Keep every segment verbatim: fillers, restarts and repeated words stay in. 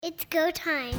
It's go time.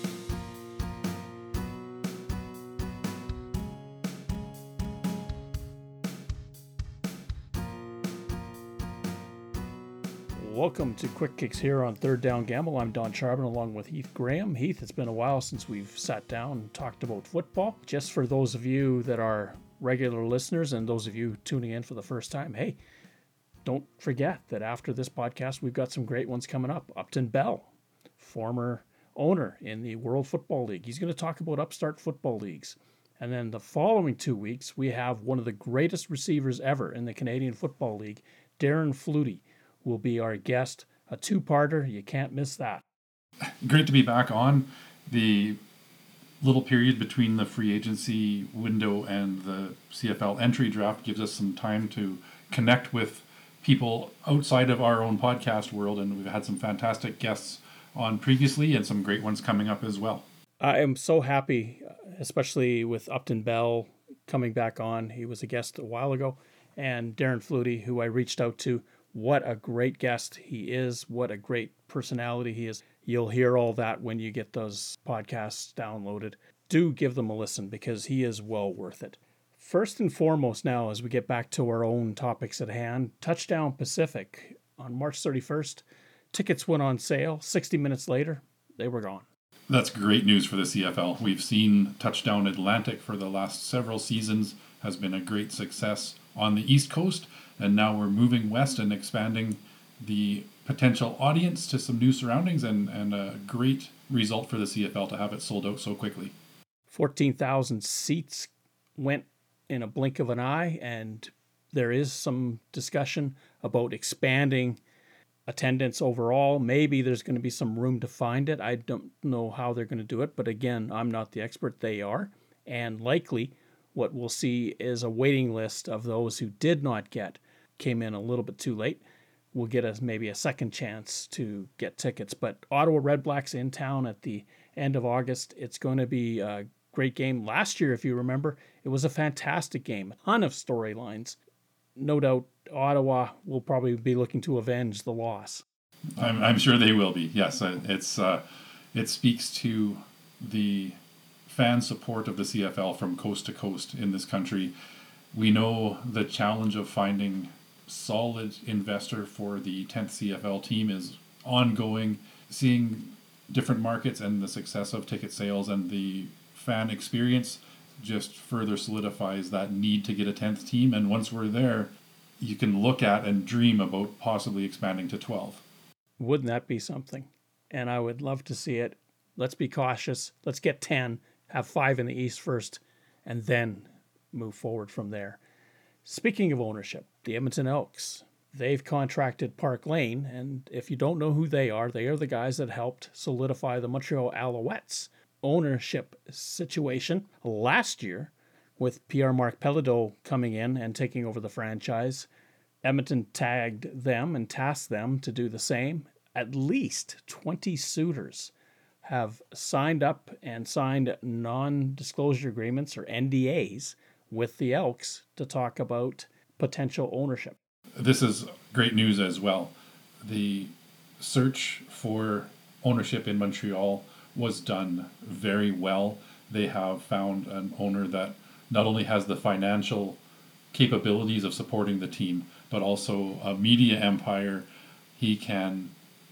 Welcome to Quick Kicks here on Third Down Gamble. I'm Don Charbon along with Heath Graham. Heath, it's been a while since we've sat down and talked about football. Just for those of you that are regular listeners and those of you tuning in for the first time, hey, don't forget that after this podcast, we've got some great ones coming up. Upton Bell, former owner in the World Football League. He's going to talk about upstart football leagues. And then the following two weeks, we have one of the greatest receivers ever in the Canadian Football League, Darren Flutie, will be our guest. A two-parter. You can't miss that. Great to be back on. The little period between the free agency window and the C F L entry draft gives us some time to connect with people outside of our own podcast world, and we've had some fantastic guests on previously and some great ones coming up as well. I am so happy, especially with Upton Bell coming back on. He was a guest a while ago, and Darren Flutie, who I reached out to. What a great guest he is. What a great personality he is. You'll hear all that when you get those podcasts downloaded. Do give them a listen because he is well worth it. First and foremost now, as we get back to our own topics at hand, Touchdown Pacific on March thirty-first. Tickets went on sale. sixty minutes later, they were gone. That's great news for the C F L. We've seen Touchdown Atlantic for the last several seasons, has been a great success on the East Coast. And now we're moving west and expanding the potential audience to some new surroundings, and, and a great result for the C F L to have it sold out so quickly. fourteen thousand seats went in a blink of an eye, and there is some discussion about expanding attendance overall. Maybe there's going to be some room to find it. I don't know how they're going to do it, but again, I'm not the expert. They are. And likely what we'll see is a waiting list of those who did not get, came in a little bit too late. We'll get us maybe a second chance to get tickets. But Ottawa Redblacks in town at the end of August. It's going to be a great game. Last year, if you remember, it was a fantastic game. A ton of storylines. No doubt Ottawa will probably be looking to avenge the loss. I'm, I'm sure they will be. Yes, it's uh, it speaks to the fan support of the C F L from coast to coast in this country. We know the challenge of finding solid investor for the tenth C F L team is ongoing. Seeing different markets and the success of ticket sales and the fan experience just further solidifies that need to get a tenth team. And once we're there, you can look at and dream about possibly expanding to twelve. Wouldn't that be something? And I would love to see it. Let's be cautious. Let's get ten. Have five in the East first, and then move forward from there. Speaking of ownership, the Edmonton Elks, they've contracted Park Lane, and if you don't know who they are, they are the guys that helped solidify the Montreal Alouettes ownership situation last year with Pierre-Marc Pelledeau coming in and taking over the franchise. Edmonton tagged them and tasked them to do the same. At least twenty suitors have signed up and signed non-disclosure agreements or N D As with the Elks to talk about potential ownership. This is great news as well. The search for ownership in Montreal was done very well. They have found an owner that not only has the financial capabilities of supporting the team, but also a media empire. He can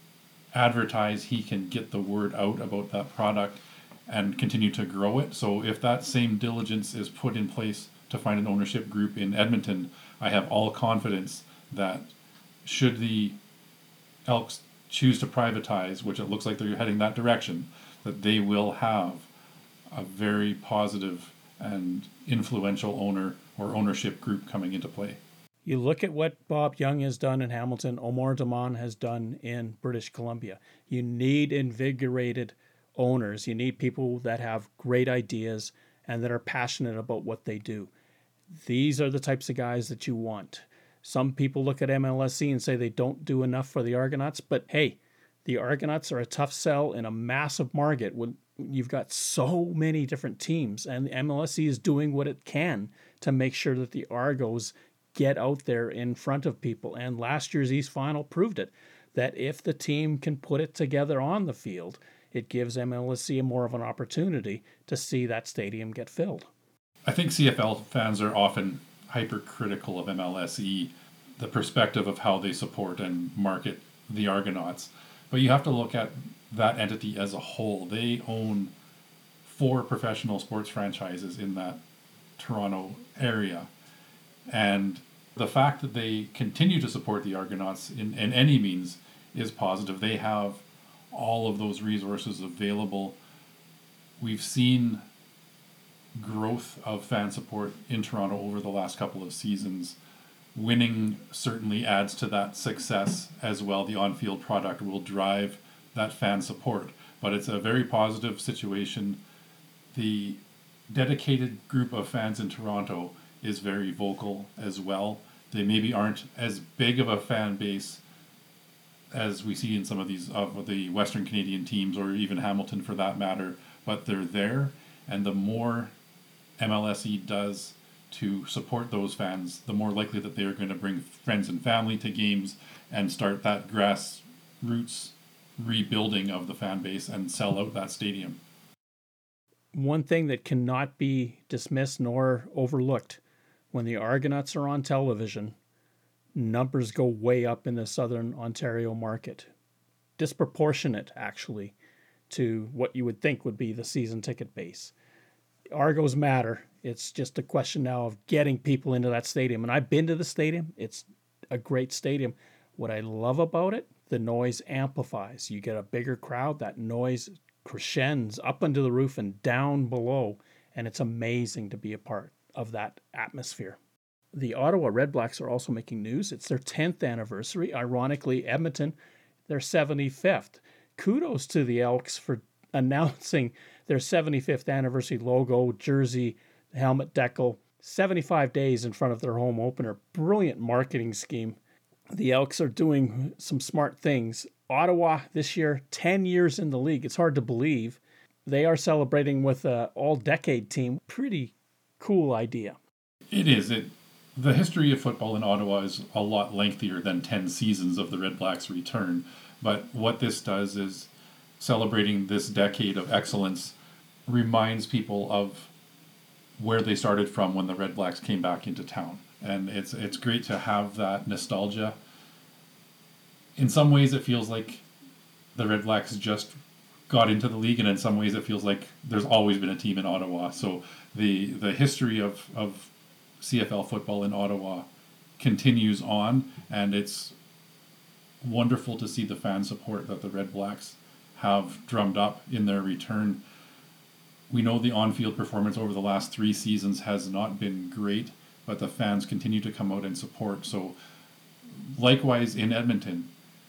advertise, he can get the word out about that product and continue to grow it. So if that same diligence is put in place to find an ownership group in Edmonton, I have all confidence that should the Elks choose to privatize, which it looks like they're heading that direction, that they will have a very positive and influential owner or ownership group coming into play. You look at what Bob Young has done in Hamilton, Omar Damon has done in British Columbia. You need invigorated owners. You need people that have great ideas and that are passionate about what they do. These are the types of guys that you want. Some people look at M L S C and say they don't do enough for the Argonauts, but hey, the Argonauts are a tough sell in a massive market when you've got so many different teams, and the M L S C is doing what it can to make sure that the Argos get out there in front of people. And last year's East Final proved it, that if the team can put it together on the field, it gives M L S E more of an opportunity to see that stadium get filled. I think C F L fans are often hypercritical of M L S E, the perspective of how they support and market the Argonauts. But you have to look at that entity as a whole. They own four professional sports franchises in that Toronto area. And the fact that they continue to support the Argonauts in, in any means is positive. They have all of those resources available. We've seen growth of fan support in Toronto over the last couple of seasons. Winning certainly adds to that success as well. The on-field product will drive that fan support, but it's a very positive situation. The dedicated group of fans in Toronto is very vocal as well. They maybe aren't as big of a fan base as we see in some of these of the Western Canadian teams, or even Hamilton for that matter, but they're there, and the more M L S E does to support those fans, the more likely that they are going to bring friends and family to games and start that grassroots rebuilding of the fan base and sell out that stadium. One thing that cannot be dismissed nor overlooked, when the Argonauts are on television, numbers go way up in the Southern Ontario market. Disproportionate, actually, to what you would think would be the season ticket base. Argos matter. It's just a question now of getting people into that stadium. And I've been to the stadium. It's a great stadium. What I love about it, the noise amplifies. You get a bigger crowd. That noise crescends up into the roof and down below. And it's amazing to be a part of that atmosphere. The Ottawa Redblacks are also making news. It's their tenth anniversary. Ironically, Edmonton, their seventy-fifth. Kudos to the Elks for announcing their seventy-fifth anniversary logo, jersey, helmet decal, seventy-five days in front of their home opener. Brilliant marketing scheme. The Elks are doing some smart things. Ottawa this year, ten years in the league. It's hard to believe. They are celebrating with an all-decade team. Pretty cool idea. It is. It the history of football in Ottawa is a lot lengthier than ten seasons of the Red Blacks' return. But what this does is celebrating this decade of excellence reminds people of where they started from when the Red Blacks came back into town. And it's it's great to have that nostalgia. In some ways it feels like the Red Blacks just got into the league, and in some ways it feels like there's always been a team in Ottawa. So the the history of, of C F L football in Ottawa continues on, and it's wonderful to see the fan support that the Red Blacks have drummed up in their return. We know the on-field performance over the last three seasons has not been great, but the fans continue to come out and support. So likewise in Edmonton,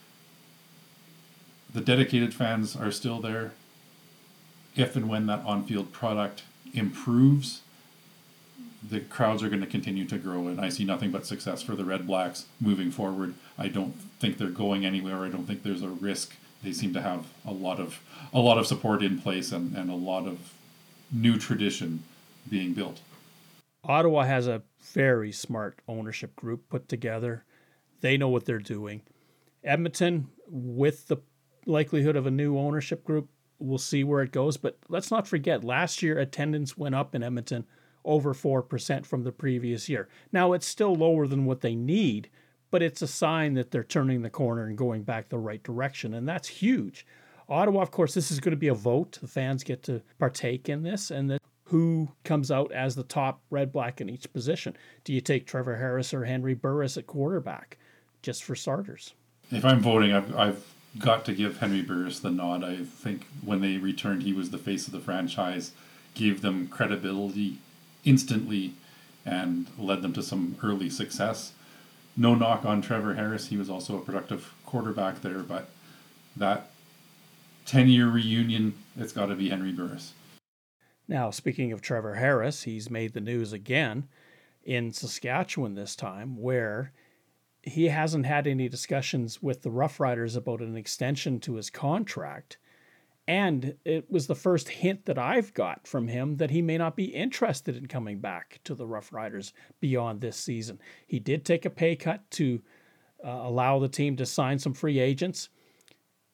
the dedicated fans are still there. If and when that on-field product improves, the crowds are going to continue to grow, and I see nothing but success for the Red Blacks moving forward. I don't think they're going anywhere. I don't think there's a risk. They seem to have a lot of a lot of support in place, and, and a lot of new tradition being built. Ottawa has a very smart ownership group put together. They know what they're doing. Edmonton, with the likelihood of a new ownership group, we'll see where it goes. But let's not forget, last year attendance went up in Edmonton over four percent from the previous year. Now, it's still lower than what they need, but it's a sign that they're turning the corner and going back the right direction, and that's huge. Ottawa, of course, this is going to be a vote. The fans get to partake in this, and that who comes out as the top Red Black in each position. Do you take Trevor Harris or Henry Burris at quarterback, just for starters? If I'm voting, I've, I've got to give Henry Burris the nod. I think when they returned, he was the face of the franchise, gave them credibility instantly, and led them to some early success. No knock on Trevor Harris. He was also a productive quarterback there, but that ten-year reunion, it's got to be Henry Burris. Now, speaking of Trevor Harris, he's made the news again in Saskatchewan this time, where he hasn't had any discussions with the Rough Riders about an extension to his contract. And it was the first hint that I've got from him that he may not be interested in coming back to the Rough Riders beyond this season. He did take a pay cut to uh, allow the team to sign some free agents.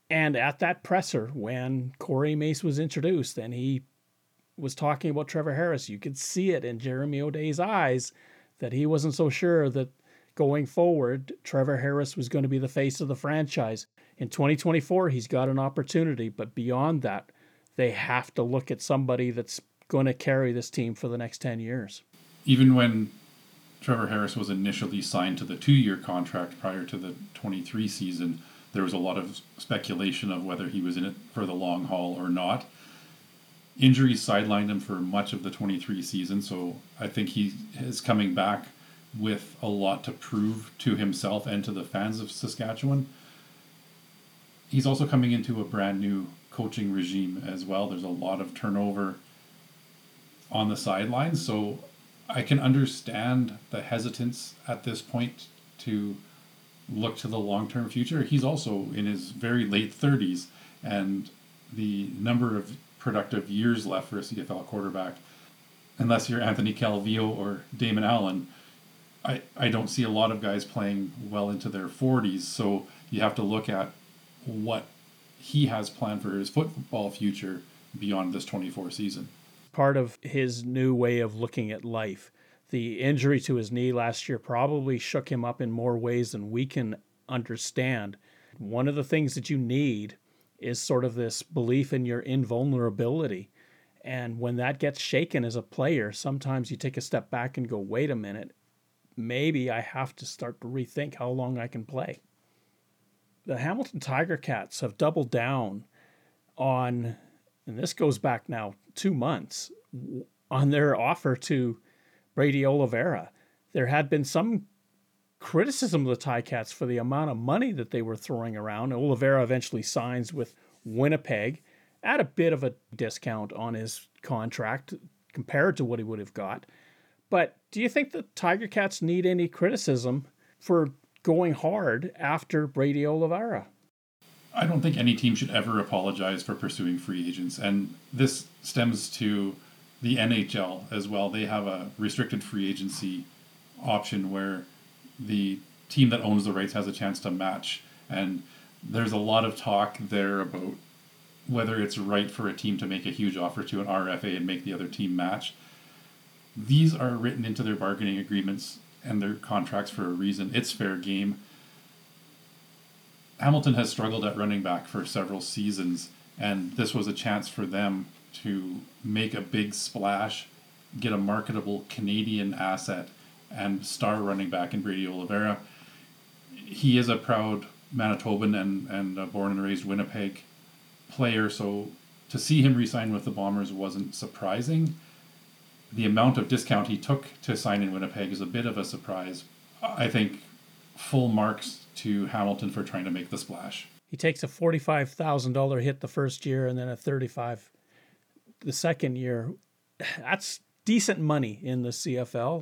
And at that presser, when Corey Mace was introduced and he was talking about Trevor Harris, you could see it in Jeremy O'Day's eyes that he wasn't so sure that going forward, Trevor Harris was going to be the face of the franchise. In twenty twenty-four, he's got an opportunity, but beyond that, they have to look at somebody that's going to carry this team for the next ten years. Even when Trevor Harris was initially signed to the two-year contract prior to the twenty-three season, there was a lot of speculation of whether he was in it for the long haul or not. Injuries sidelined him for much of the twenty-three season, so I think he is coming back with a lot to prove to himself and to the fans of Saskatchewan. He's also coming into a brand new coaching regime as well. There's a lot of turnover on the sidelines, so I can understand the hesitance at this point to look to the long-term future. He's also in his very late thirties, and the number of productive years left for a C F L quarterback, unless you're Anthony Calvillo or Damon Allen, I, I don't see a lot of guys playing well into their forties, so you have to look at what he has planned for his football future beyond this twenty-four season. Part of his new way of looking at life. The injury to his knee last year probably shook him up in more ways than we can understand. One of the things that you need is sort of this belief in your invulnerability. And when that gets shaken as a player, sometimes you take a step back and go, wait a minute, maybe I have to start to rethink how long I can play. The Hamilton Tiger Cats have doubled down on, and this goes back now two months, on their offer to Brady Oliveira. There had been some criticism of the Ticats for the amount of money that they were throwing around. Oliveira eventually signs with Winnipeg at a bit of a discount on his contract compared to what he would have got. But do you think the Tiger Cats need any criticism for going hard after Brady Oliveira? I don't think any team should ever apologize for pursuing free agents, and this stems to the N H L as well. They have a restricted free agency option where the team that owns the rights has a chance to match, and there's a lot of talk there about whether it's right for a team to make a huge offer to an R F A and make the other team match. These are written into their bargaining agreements and their contracts for a reason. It's fair game. Hamilton has struggled at running back for several seasons, and this was a chance for them to make a big splash, get a marketable Canadian asset, and star running back in Brady Oliveira. He is a proud Manitoban and, and a born and raised Winnipeg player, so to see him re-sign with the Bombers wasn't surprising. The amount of discount he took to sign in Winnipeg is a bit of a surprise. I think full marks to Hamilton for trying to make the splash. He takes a forty-five thousand dollars hit the first year and then a thirty-five thousand dollars the second year. That's decent money in the C F L.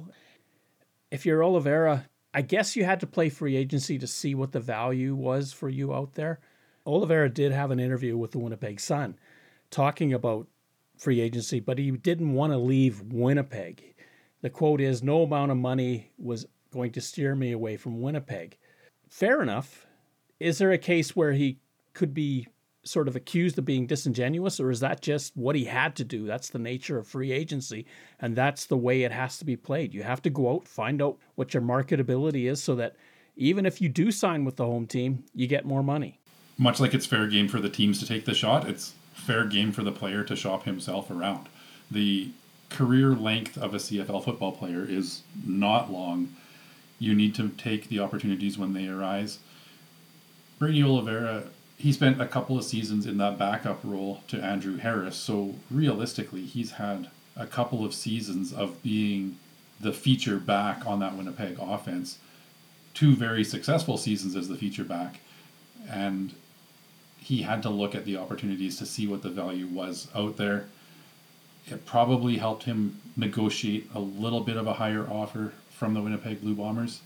If you're Oliveira, I guess you had to play free agency to see what the value was for you out there. Oliveira did have an interview with the Winnipeg Sun talking about free agency, but he didn't want to leave Winnipeg. The quote is, "No amount of money was going to steer me away from Winnipeg." Fair enough. Is there a case where he could be sort of accused of being disingenuous, or is that just what he had to do? That's the nature of free agency, and that's the way it has to be played. You have to go out, find out what your marketability is so that even if you do sign with the home team, you get more money. Much like it's fair game for the teams to take the shot, it's fair game for the player to shop himself around. The career length of a C F L football player is not long. You need to take the opportunities when they arise. Brady Oliveira, he spent a couple of seasons in that backup role to Andrew Harris, so realistically, he's had a couple of seasons of being the feature back on that Winnipeg offense. Two very successful seasons as the feature back, and he had to look at the opportunities to see what the value was out there. It probably helped him negotiate a little bit of a higher offer from the Winnipeg Blue Bombers.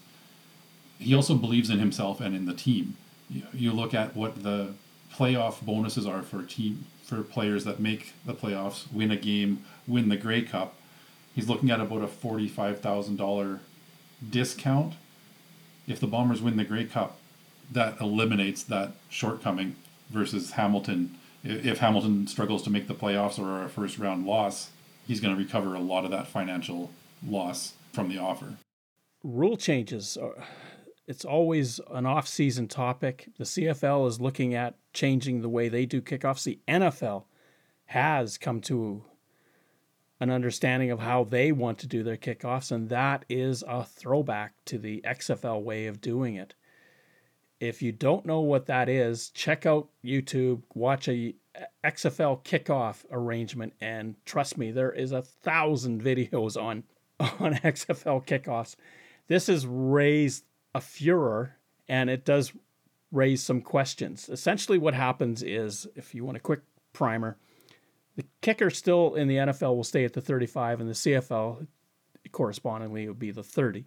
He also believes in himself and in the team. You, you look at what the playoff bonuses are for team for players that make the playoffs, win a game, win the Grey Cup. He's looking at about a forty-five thousand dollars discount. If the Bombers win the Grey Cup, that eliminates that shortcoming. versus Hamilton. If Hamilton struggles to make the playoffs or a first round loss, he's going to recover a lot of that financial loss from the offer. Rule changes, are, it's always an off-season topic. The C F L is looking at changing the way they do kickoffs. The N F L has come to an understanding of how they want to do their kickoffs, and that is a throwback to the X F L way of doing it. If you don't know what that is, check out YouTube, watch a X F L kickoff arrangement, and trust me, there is a thousand videos on, on X F L kickoffs. This has raised a furor, and it does raise some questions. Essentially what happens is, if you want a quick primer, the kicker still in the N F L will stay at the thirty-five, and the C F L correspondingly would be the thirty.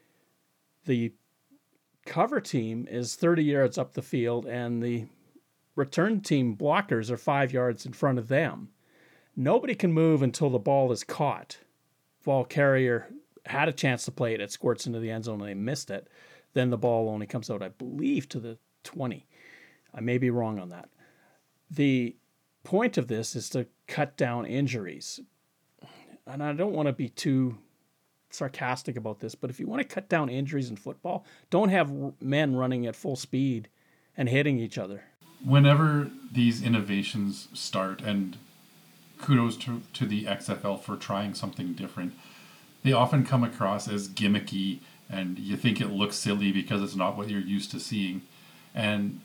The cover team is thirty yards up the field, and the return team blockers are five yards in front of them. Nobody can move until the ball is caught. Ball carrier had a chance to play it, it squirts into the end zone and they missed it. Then the ball only comes out, I believe, to the twenty. I may be wrong on that. The point of this is to cut down injuries. And I don't want to be too sarcastic about this, but if you want to cut down injuries in football, don't have men running at full speed and hitting each other. Whenever these innovations start, and kudos to, to the X F L for trying something different, they often come across as gimmicky, and you think it looks silly because it's not what you're used to seeing. And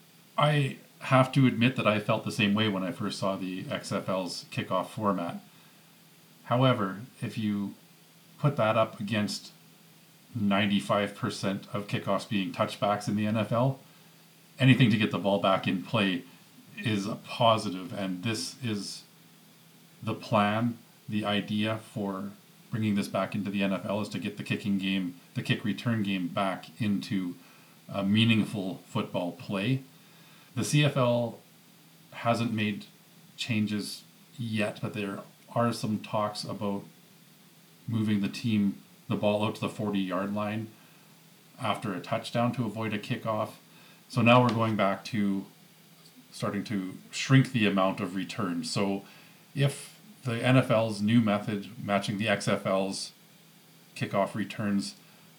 I have to admit that I felt the same way when I first saw the X F L's kickoff format. However, if you put that up against ninety-five percent of kickoffs being touchbacks in the N F L, anything to get the ball back in play is a positive, and this is the plan, the idea for bringing this back into the N F L is to get the kicking game, the kick return game back into a meaningful football play. The C F L hasn't made changes yet, but there are some talks about moving the team, the ball out to the forty-yard line after a touchdown to avoid a kickoff. So now we're going back to starting to shrink the amount of returns. So if the N F L's new method matching the X F L's kickoff returns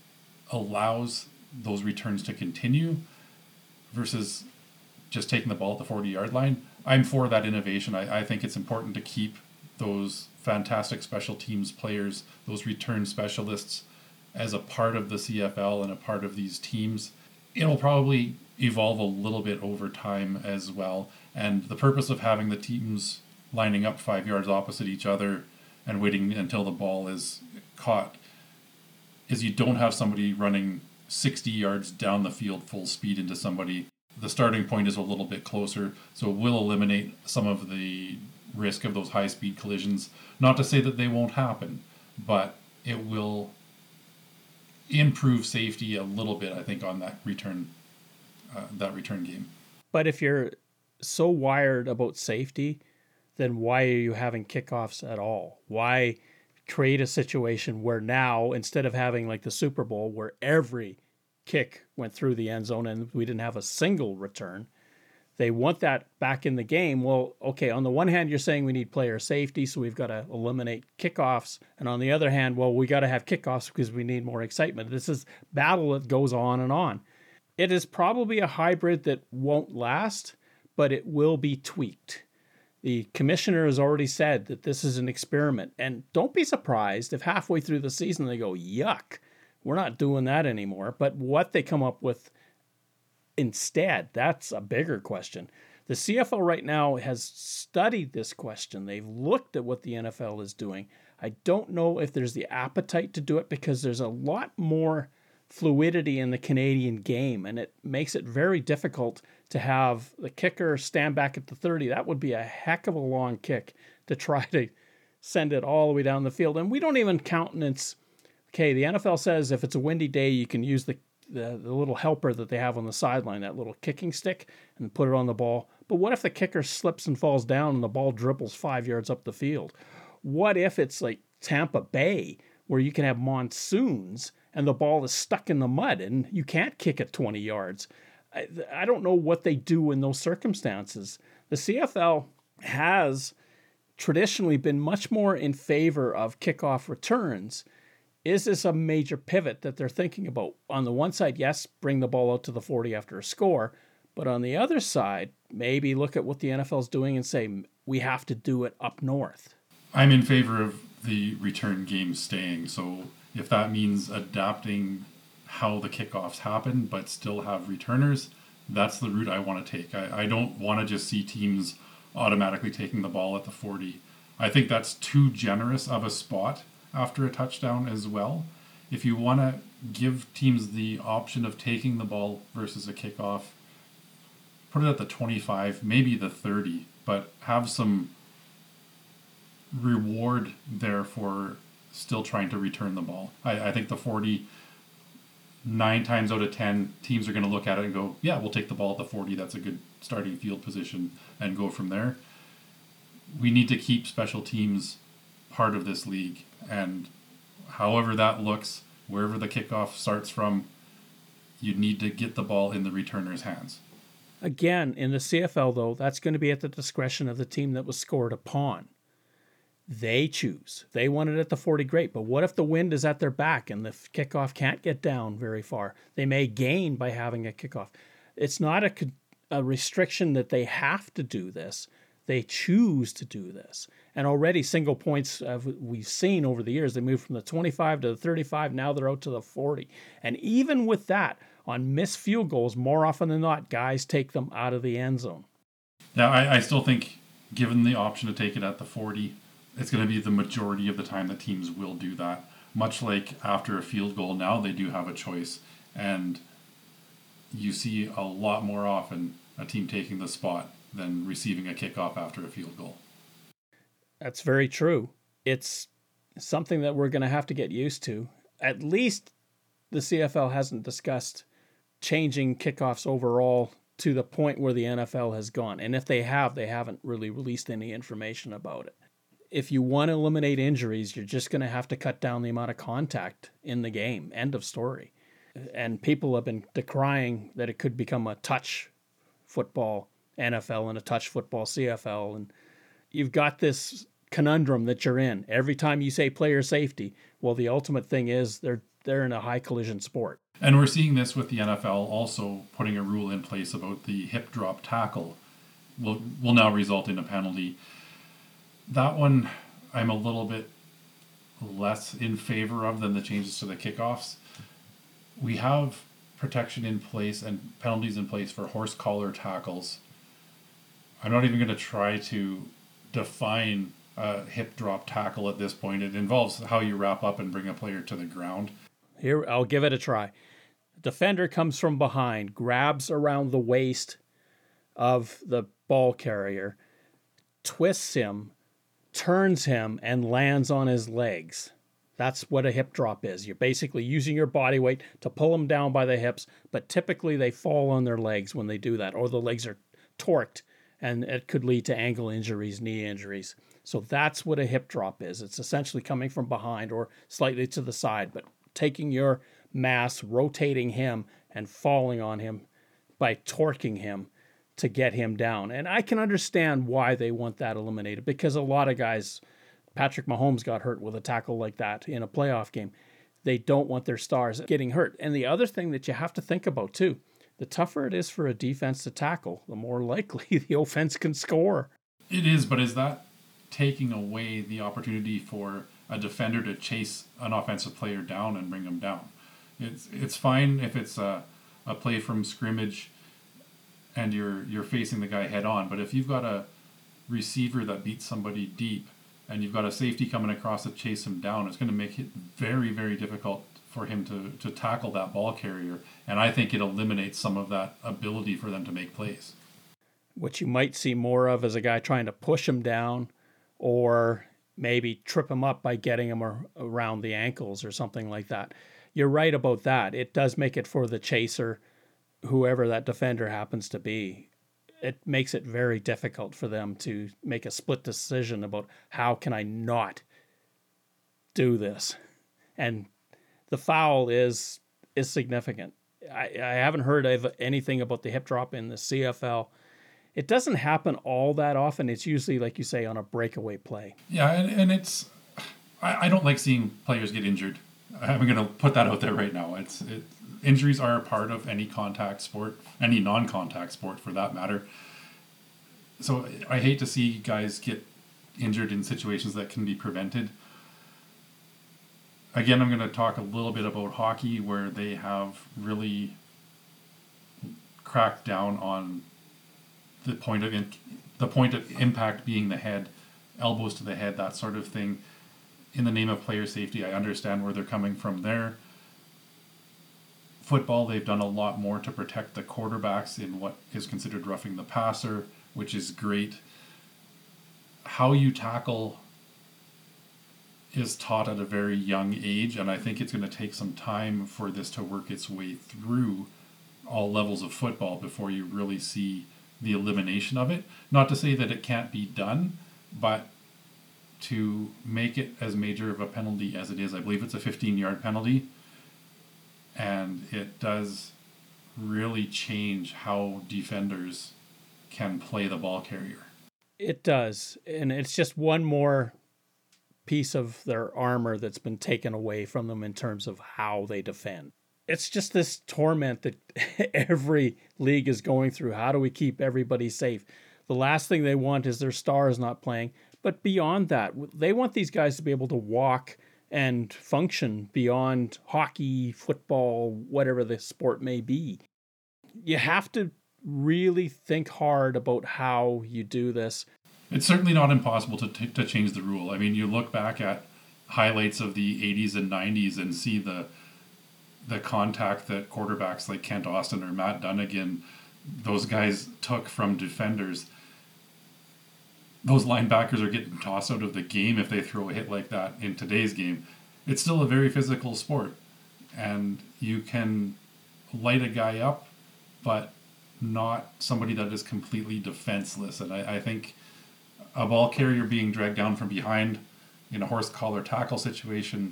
allows those returns to continue versus just taking the ball at the forty-yard line, I'm for that innovation. I, I think it's important to keep those fantastic special teams players, those return specialists, as a part of the C F L and a part of these teams. It'll probably evolve a little bit over time as well. And the purpose of having the teams lining up five yards opposite each other and waiting until the ball is caught is you don't have somebody running sixty yards down the field full speed into somebody. The starting point is a little bit closer, so it will eliminate some of the risk of those high-speed collisions. Not to say that they won't happen, but it will improve safety a little bit, I think, on that return uh, that return game. But if you're so wired about safety, then why are you having kickoffs at all? Why create a situation where now, instead of having like the Super Bowl where every kick went through the end zone and we didn't have a single return, they want that back in the game. Well, okay, on the one hand, you're saying we need player safety, so we've got to eliminate kickoffs. And on the other hand, well, we got to have kickoffs because we need more excitement. This is battle that goes on and on. It is probably a hybrid that won't last, but it will be tweaked. The commissioner has already said that this is an experiment. And don't be surprised if halfway through the season they go, yuck, we're not doing that anymore. But what they come up with instead, that's a bigger question. The C F L right now has studied this question. They've looked at what the N F L is doing. I don't know if there's the appetite to do it because there's a lot more fluidity in the Canadian game, and it makes it very difficult to have the kicker stand back at the thirty. That would be a heck of a long kick to try to send it all the way down the field. And we don't even countenance, okay, the N F L says if it's a windy day, you can use the The, the little helper that they have on the sideline, that little kicking stick, and put it on the ball. But what if the kicker slips and falls down and the ball dribbles five yards up the field? What if it's like Tampa Bay, where you can have monsoons and the ball is stuck in the mud and you can't kick it twenty yards? I, I don't know what they do in those circumstances. The C F L has traditionally been much more in favor of kickoff returns. Is this a major pivot that they're thinking about? On the one side, yes, bring the ball out to the forty after a score. But on the other side, maybe look at what the N F L is doing and say, we have to do it up north. I'm in favor of the return game staying. So if that means adapting how the kickoffs happen, but still have returners, that's the route I want to take. I, I don't want to just see teams automatically taking the ball at the forty. I think that's too generous of a spot after a touchdown as well. If you want to give teams the option of taking the ball versus a kickoff, put it at the twenty-five, maybe the thirty, but have some reward there for still trying to return the ball. I, I think the forty, nine times out of ten, teams are going to look at it and go, yeah, we'll take the ball at the forty. That's a good starting field position, and go from there. We need to keep special teams part of this league, and however that looks, wherever the kickoff starts from, you need to get the ball in the returner's hands. Again, in the C F L, though, that's going to be at the discretion of the team that was scored upon. They choose. They want it at the forty, great. But what if the wind is at their back and the kickoff can't get down very far? They may gain by having a kickoff. It's not a, a restriction that they have to do this. They choose to do this. And already single points uh, we've seen over the years, they moved from the twenty-five to the thirty-five. Now they're out to the forty. And even with that, on missed field goals, more often than not, guys take them out of the end zone. Now, I, I still think, given the option to take it at the forty, it's going to be the majority of the time that teams will do that. Much like after a field goal, now they do have a choice. And you see a lot more often a team taking the spot than receiving a kickoff after a field goal. That's very true. It's something that we're going to have to get used to. At least the C F L hasn't discussed changing kickoffs overall to the point where the N F L has gone. And if they have, they haven't really released any information about it. If you want to eliminate injuries, you're just going to have to cut down the amount of contact in the game. End of story. And people have been decrying that it could become a touch football N F L and a touch football C F L. And you've got this conundrum that you're in. Every time you say player safety, well, the ultimate thing is they're they're in a high collision sport. And we're seeing this with the N F L also putting a rule in place about the hip drop tackle will will now result in a penalty. That one I'm a little bit less in favor of than the changes to the kickoffs. We have protection in place and penalties in place for horse collar tackles. I'm not even going to try to define a hip drop tackle at this point. It involves how you wrap up and bring a player to the ground. Here, I'll give it a try. Defender comes from behind, grabs around the waist of the ball carrier, twists him, turns him, and lands on his legs. That's what a hip drop is. You're basically using your body weight to pull them down by the hips, but typically they fall on their legs when they do that, or the legs are torqued, and it could lead to ankle injuries, knee injuries. So that's what a hip drop is. It's essentially coming from behind or slightly to the side, but taking your mass, rotating him, and falling on him by torquing him to get him down. And I can understand why they want that eliminated, because a lot of guys, Patrick Mahomes got hurt with a tackle like that in a playoff game. They don't want their stars getting hurt. And the other thing that you have to think about too, the tougher it is for a defense to tackle, the more likely the offense can score. It is, but is that taking away the opportunity for a defender to chase an offensive player down and bring him down? It's it's fine if it's a, a play from scrimmage and you're you're facing the guy head on, but if you've got a receiver that beats somebody deep and you've got a safety coming across to chase him down, it's going to make it very, very difficult for him to, to tackle that ball carrier. And I think it eliminates some of that ability for them to make plays. What you might see more of is a guy trying to push him down or maybe trip him up by getting him ar- around the ankles or something like that. You're right about that. It does make it for the chaser, whoever that defender happens to be. It makes it very difficult for them to make a split decision about how can I not do this. And the foul is is significant. I, I haven't heard of anything about the hip drop in the C F L. It doesn't happen all that often. It's usually, like you say, on a breakaway play. Yeah, and, and it's I, I don't like seeing players get injured. I'm going to put that out there right now. It's it, injuries are a part of any contact sport, any non-contact sport for that matter. So I hate to see guys get injured in situations that can be prevented. Again, I'm going to talk a little bit about hockey, where they have really cracked down on the point of in, the point of impact being the head, elbows to the head, that sort of thing. In the name of player safety, I understand where they're coming from there. Football, they've done a lot more to protect the quarterbacks in what is considered roughing the passer, which is great. How you tackle is taught at a very young age, and I think it's going to take some time for this to work its way through all levels of football before you really see the elimination of it. Not to say that it can't be done, but to make it as major of a penalty as it is, I believe it's a fifteen-yard penalty, and it does really change how defenders can play the ball carrier. It does, and it's just one more piece of their armor that's been taken away from them in terms of how they defend. It's just this torment that every league is going through. How do we keep everybody safe? The last thing they want is their stars not playing. But beyond that, they want these guys to be able to walk and function beyond hockey, football, whatever the sport may be. You have to really think hard about how you do this. It's certainly not impossible to t- to change the rule. I mean, you look back at highlights of the eighties and nineties and see the the contact that quarterbacks like Kent Austin or Matt Dunnigan, those guys took from defenders. Those linebackers are getting tossed out of the game if they throw a hit like that in today's game. It's still a very physical sport, and you can light a guy up, but not somebody that is completely defenseless. And I, I think a ball carrier being dragged down from behind in a horse collar tackle situation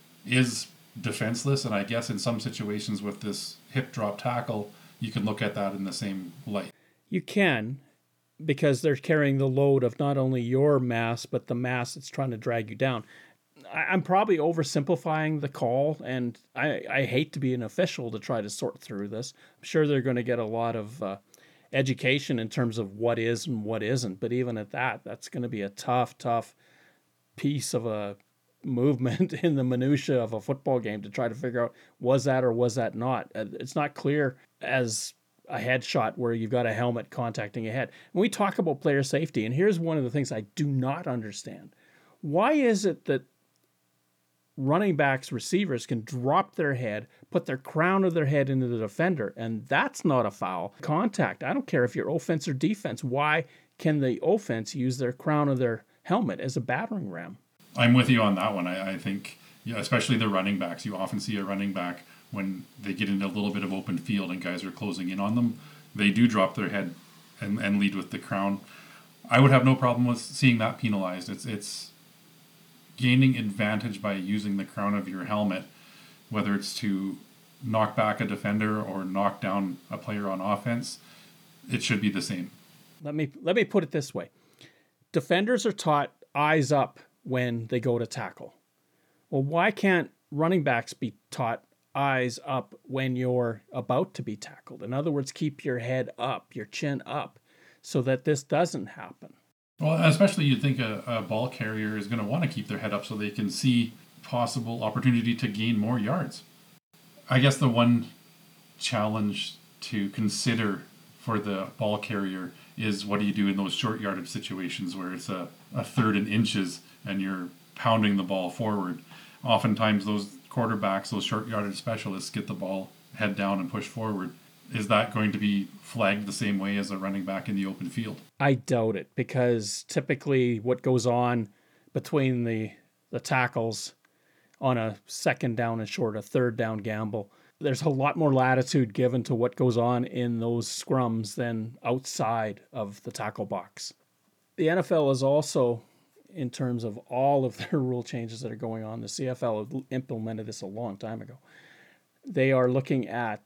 is defenseless, and I guess in some situations with this hip drop tackle, you can look at that in the same light. You can, because they're carrying the load of not only your mass, but the mass that's trying to drag you down. I'm probably oversimplifying the call, and I, I hate to be an official to try to sort through this. I'm sure they're going to get a lot of uh, education in terms of what is and what isn't, but even at that, that's going to be a tough, tough piece of a movement in the minutia of a football game to try to figure out, was that or was that not? It's not clear as a headshot where you've got a helmet contacting a head. When we talk about player safety, and here's one of the things I do not understand. Why is it that running backs, receivers can drop their head, put their crown of their head into the defender, and that's not a foul? Contact. I don't care if you're offense or defense. Why can the offense use their crown of their helmet as a battering ram? I'm with you on that one. I, I think, yeah, especially the running backs, you often see a running back when they get into a little bit of open field and guys are closing in on them, they do drop their head and, and lead with the crown. I would have no problem with seeing that penalized. It's it's gaining advantage by using the crown of your helmet, whether it's to knock back a defender or knock down a player on offense. It should be the same. Let me let me put it this way. Defenders are taught eyes up when they go to tackle. Well, why can't running backs be taught eyes up when you're about to be tackled? In other words, keep your head up, your chin up, so that this doesn't happen. Well, especially you'd think a, a ball carrier is going to want to keep their head up so they can see possible opportunity to gain more yards. I guess the one challenge to consider for the ball carrier is, what do you do in those short yardage situations where it's a, a third and inches and you're pounding the ball forward? Oftentimes those quarterbacks, those short yardage specialists, get the ball head down and push forward. Is that going to be flagged the same way as a running back in the open field? I doubt it, because typically what goes on between the the tackles on a second down and short, a third down gamble, there's a lot more latitude given to what goes on in those scrums than outside of the tackle box. The N F L is also, in terms of all of their rule changes that are going on, the C F L implemented this a long time ago. They are looking at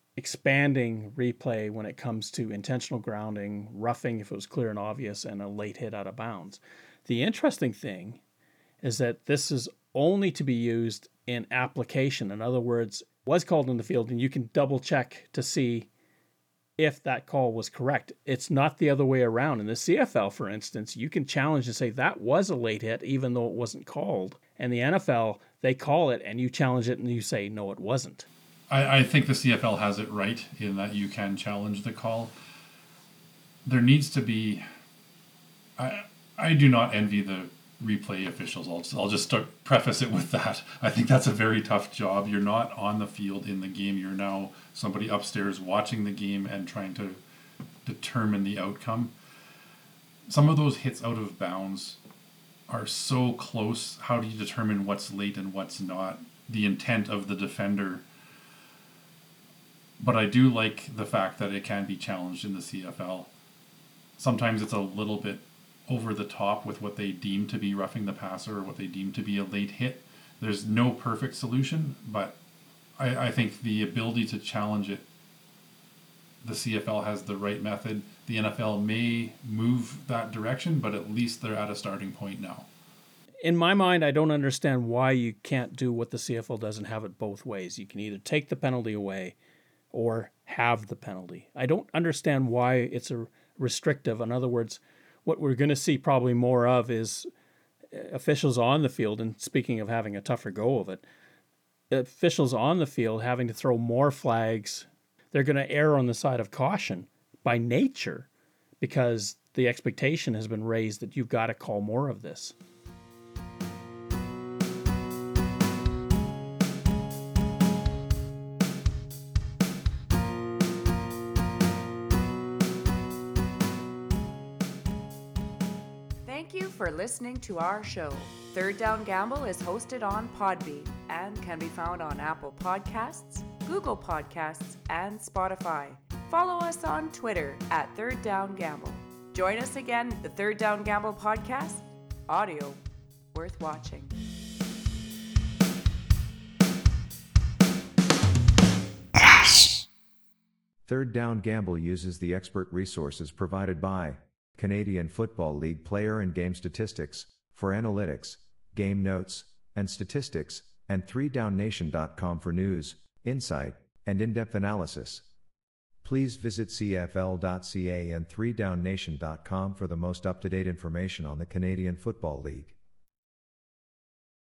expanding replay when it comes to intentional grounding, roughing if it was clear and obvious, and a late hit out of bounds. The interesting thing is that this is only to be used in application. In other words, was called in the field, and you can double check to see if that call was correct. It's not the other way around. In the C F L, for instance, you can challenge and say that was a late hit, even though it wasn't called. And the N F L, they call it, and you challenge it, and you say, no, it wasn't. I, I think the C F L has it right in that you can challenge the call. There needs to be... I I do not envy the replay officials. I'll, I'll just start, preface it with that. I think that's a very tough job. You're not on the field in the game. You're now somebody upstairs watching the game and trying to determine the outcome. Some of those hits out of bounds are so close. How do you determine what's late and what's not? The intent of the defender. But I do like the fact that it can be challenged in the C F L. Sometimes it's a little bit over the top with what they deem to be roughing the passer or what they deem to be a late hit. There's no perfect solution, but I, I think the ability to challenge it, the C F L has the right method. The N F L may move that direction, but at least they're at a starting point now. In my mind, I don't understand why you can't do what the C F L does and have it both ways. You can either take the penalty away or have the penalty. I don't understand why it's a restrictive. In other words, what we're going to see probably more of is officials on the field, and speaking of having a tougher go of it, officials on the field having to throw more flags. They're going to err on the side of caution by nature because the expectation has been raised that you've got to call more of this. Thank you for listening to our show. Third Down Gamble is hosted on Podbean and can be found on Apple Podcasts, Google Podcasts, and Spotify. Follow us on Twitter at Third Down Gamble. Join us again at the Third Down Gamble podcast. Audio worth watching. Third Down Gamble uses the expert resources provided by Canadian Football League player and game statistics for analytics, game notes, and statistics, and three down nation dot com for news, insight, and in-depth analysis. Please visit c f l dot c a and three down nation dot com for the most up-to-date information on the Canadian Football League.